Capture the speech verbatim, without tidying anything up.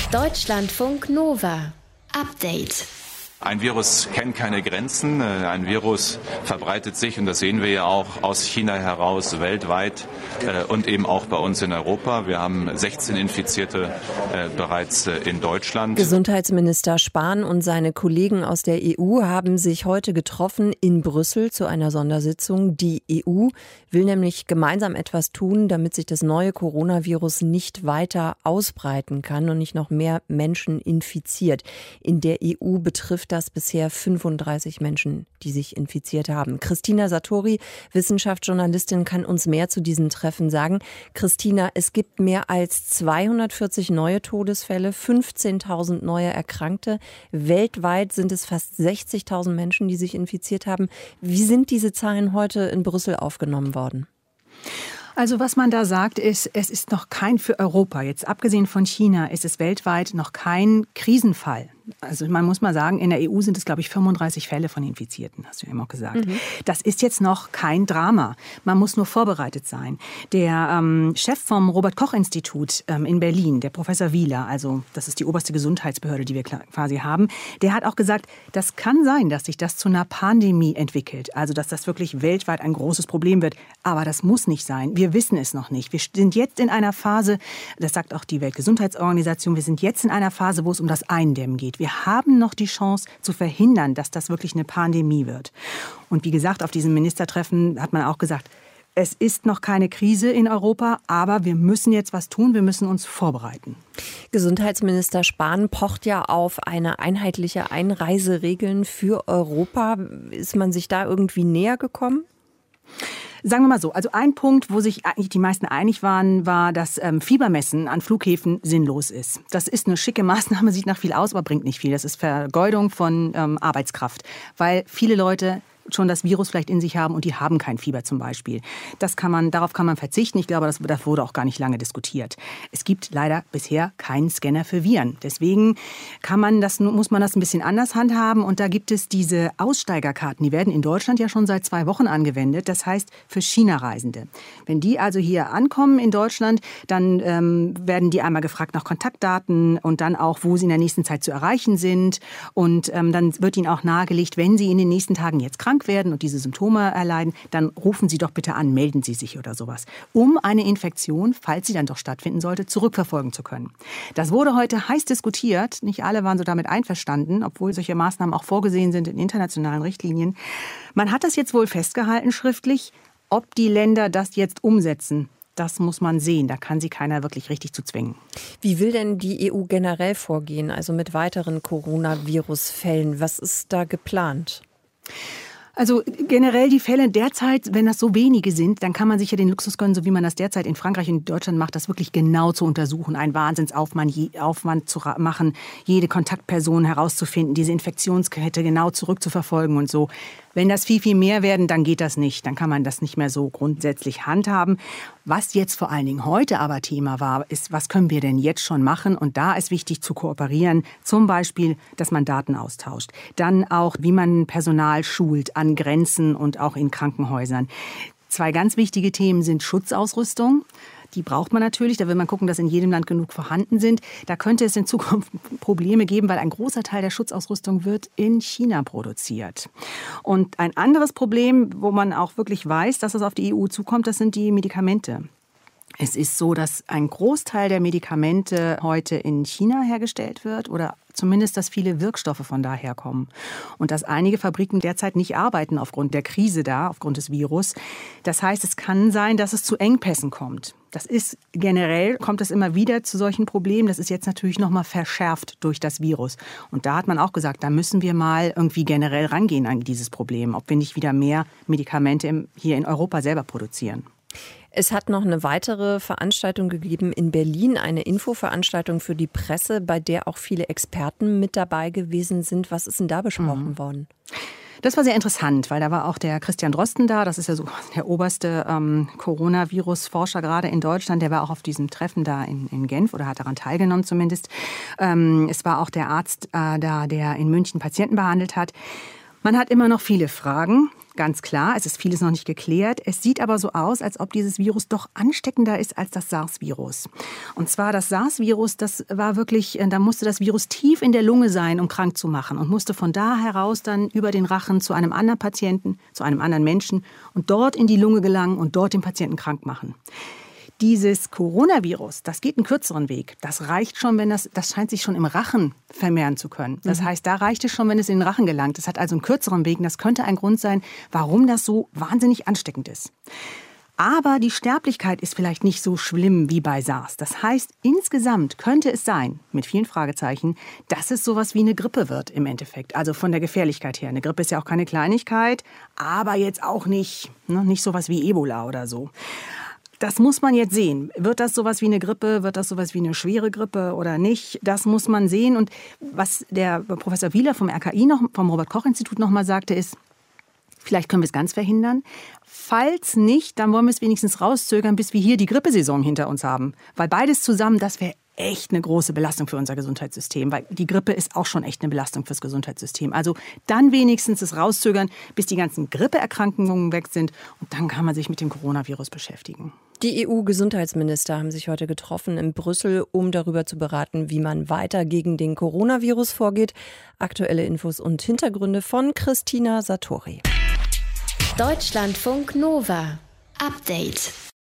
Deutschlandfunk Nova. Update. Ein Virus kennt keine Grenzen. Ein Virus verbreitet sich, und das sehen wir ja auch, aus China heraus weltweit und eben auch bei uns in Europa. Wir haben sechzehn Infizierte bereits in Deutschland. Gesundheitsminister Spahn und seine Kollegen aus der E U haben sich heute getroffen in Brüssel zu einer Sondersitzung. Die E U will nämlich gemeinsam etwas tun, damit sich das neue Coronavirus nicht weiter ausbreiten kann und nicht noch mehr Menschen infiziert. In der E U betrifft das bisher fünfunddreißig Menschen, die sich infiziert haben. Christina Satori, Wissenschaftsjournalistin, kann uns mehr zu diesen Treffen sagen. Christina, es gibt mehr als zweihundertvierzig neue Todesfälle, fünfzehntausend neue Erkrankte. Weltweit sind es fast sechzigtausend Menschen, die sich infiziert haben. Wie sind diese Zahlen heute in Brüssel aufgenommen worden? Also was man da sagt, ist, es ist noch kein, für Europa, jetzt abgesehen von China, ist es weltweit noch kein Krisenfall. Also man muss mal sagen, in der E U sind es, glaube ich, fünfunddreißig Fälle von Infizierten, hast du ja immer gesagt. Mhm. Das ist jetzt noch kein Drama. Man muss nur vorbereitet sein. Der ähm, Chef vom Robert-Koch-Institut ähm, in Berlin, der Professor Wieler, also das ist die oberste Gesundheitsbehörde, die wir quasi haben, der hat auch gesagt, das kann sein, dass sich das zu einer Pandemie entwickelt. Also dass das wirklich weltweit ein großes Problem wird. Aber das muss nicht sein. Wir wissen es noch nicht. Wir sind jetzt in einer Phase, das sagt auch die Weltgesundheitsorganisation, wir sind jetzt in einer Phase, wo es um das Eindämmen geht. Wir haben noch die Chance zu verhindern, dass das wirklich eine Pandemie wird. Und wie gesagt, auf diesem Ministertreffen hat man auch gesagt, es ist noch keine Krise in Europa, aber wir müssen jetzt was tun, wir müssen uns vorbereiten. Gesundheitsminister Spahn pocht ja auf eine einheitliche Einreiseregeln für Europa. Ist man sich da irgendwie näher gekommen? Sagen wir mal so, also ein Punkt, wo sich eigentlich die meisten einig waren, war, dass ähm, Fiebermessen an Flughäfen sinnlos ist. Das ist eine schicke Maßnahme, sieht nach viel aus, aber bringt nicht viel. Das ist Vergeudung von ähm, Arbeitskraft, weil viele Leute schon das Virus vielleicht in sich haben und die haben kein Fieber zum Beispiel. Das kann man, darauf kann man verzichten. Ich glaube, das, das wurde auch gar nicht lange diskutiert. Es gibt leider bisher keinen Scanner für Viren. Deswegen kann man das, muss man das ein bisschen anders handhaben. Und da gibt es diese Aussteigerkarten. Die werden in Deutschland ja schon seit zwei Wochen angewendet. Das heißt für China-Reisende. Wenn die also hier ankommen in Deutschland, dann ähm, werden die einmal gefragt nach Kontaktdaten und dann auch, wo sie in der nächsten Zeit zu erreichen sind. Und ähm, dann wird ihnen auch nahegelegt, wenn sie in den nächsten Tagen jetzt krank werden und diese Symptome erleiden, dann rufen Sie doch bitte an, melden Sie sich oder sowas, um eine Infektion, falls sie dann doch stattfinden sollte, zurückverfolgen zu können. Das wurde heute heiß diskutiert. Nicht alle waren so damit einverstanden, obwohl solche Maßnahmen auch vorgesehen sind in internationalen Richtlinien. Man hat das jetzt wohl festgehalten schriftlich. Ob die Länder das jetzt umsetzen, das muss man sehen. Da kann sie keiner wirklich richtig zu zwingen. Wie will denn die E U generell vorgehen, also mit weiteren Coronavirus-Fällen? Was ist da geplant? Also generell die Fälle derzeit, wenn das so wenige sind, dann kann man sich ja den Luxus gönnen, so wie man das derzeit in Frankreich und Deutschland macht, das wirklich genau zu untersuchen, einen Wahnsinnsaufwand Aufwand zu machen, jede Kontaktperson herauszufinden, diese Infektionskette genau zurückzuverfolgen und so. Wenn das viel, viel mehr werden, dann geht das nicht. Dann kann man das nicht mehr so grundsätzlich handhaben. Was jetzt vor allen Dingen heute aber Thema war, ist, was können wir denn jetzt schon machen? Und da ist wichtig zu kooperieren. Zum Beispiel, dass man Daten austauscht. Dann auch, wie man Personal schult an Grenzen und auch in Krankenhäusern. Zwei ganz wichtige Themen sind Schutzausrüstung. Die braucht man natürlich. Da will man gucken, dass in jedem Land genug vorhanden sind. Da könnte es in Zukunft Probleme geben, weil ein großer Teil der Schutzausrüstung wird in China produziert. Und ein anderes Problem, wo man auch wirklich weiß, dass es auf die E U zukommt, das sind die Medikamente. Es ist so, dass ein Großteil der Medikamente heute in China hergestellt wird oder zumindest, dass viele Wirkstoffe von daher kommen. Und dass einige Fabriken derzeit nicht arbeiten aufgrund der Krise da, aufgrund des Virus. Das heißt, es kann sein, dass es zu Engpässen kommt. Das ist generell, kommt es immer wieder zu solchen Problemen. Das ist jetzt natürlich noch mal verschärft durch das Virus. Und da hat man auch gesagt, da müssen wir mal irgendwie generell rangehen an dieses Problem, ob wir nicht wieder mehr Medikamente hier in Europa selber produzieren. Es hat noch eine weitere Veranstaltung gegeben in Berlin, eine Infoveranstaltung für die Presse, bei der auch viele Experten mit dabei gewesen sind. Was ist denn da besprochen mhm. worden? Das war sehr interessant, weil da war auch der Christian Drosten da. Das ist ja so der oberste ähm, Coronavirus-Forscher gerade in Deutschland. Der war auch auf diesem Treffen da in, in Genf oder hat daran teilgenommen zumindest. Ähm, es war auch der Arzt äh, da, der in München Patienten behandelt hat. Man hat immer noch viele Fragen. ganz klar. Es ist vieles noch nicht geklärt. Es sieht aber so aus, als ob dieses Virus doch ansteckender ist als das SARS-Virus. Und zwar das SARS-Virus, das war wirklich, da musste das Virus tief in der Lunge sein, um krank zu machen und musste von da heraus dann über den Rachen zu einem anderen Patienten, zu einem anderen Menschen und dort in die Lunge gelangen und dort den Patienten krank machen. Dieses Coronavirus, das geht einen kürzeren Weg. Das reicht schon, wenn das, das scheint sich schon im Rachen vermehren zu können. Das heißt, da reicht es schon, wenn es in den Rachen gelangt. Das hat also einen kürzeren Weg. Und das könnte ein Grund sein, warum das so wahnsinnig ansteckend ist. Aber die Sterblichkeit ist vielleicht nicht so schlimm wie bei SARS. Das heißt, insgesamt könnte es sein, mit vielen Fragezeichen, dass es sowas wie eine Grippe wird im Endeffekt. Also von der Gefährlichkeit her. Eine Grippe ist ja auch keine Kleinigkeit, aber jetzt auch nicht, ne, nicht sowas wie Ebola oder so. Das muss man jetzt sehen. Wird das sowas wie eine Grippe? Wird das sowas wie eine schwere Grippe oder nicht? Das muss man sehen. Und was der Professor Wieler vom R K I, noch, vom Robert-Koch-Institut noch mal sagte, ist, vielleicht können wir es ganz verhindern. Falls nicht, dann wollen wir es wenigstens rauszögern, bis wir hier die Grippesaison hinter uns haben. Weil beides zusammen, das wäre echt eine große Belastung für unser Gesundheitssystem. Weil die Grippe ist auch schon echt eine Belastung fürs Gesundheitssystem. Also dann wenigstens es rauszögern, bis die ganzen Grippeerkrankungen weg sind. Und dann kann man sich mit dem Coronavirus beschäftigen. Die E U-Gesundheitsminister haben sich heute getroffen in Brüssel, um darüber zu beraten, wie man weiter gegen den Coronavirus vorgeht. Aktuelle Infos und Hintergründe von Christina Satori. Deutschlandfunk Nova. Update.